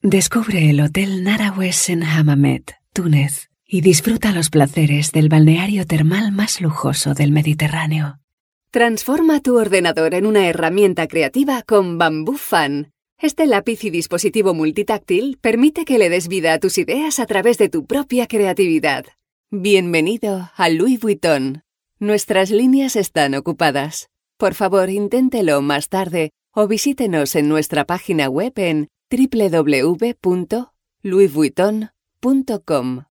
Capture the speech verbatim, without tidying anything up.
Descubre el Hotel Narawes en Hammamet, Túnez, y disfruta los placeres del balneario termal más lujoso del Mediterráneo. Transforma tu ordenador en una herramienta creativa con Bamboo Fan. Este lápiz y dispositivo multitáctil permite que le des vida a tus ideas a través de tu propia creatividad. Bienvenido a Louis Vuitton. Nuestras líneas están ocupadas. Por favor, inténtelo más tarde o visítenos en nuestra página web en doble u doble u doble u punto louis vuitton punto com.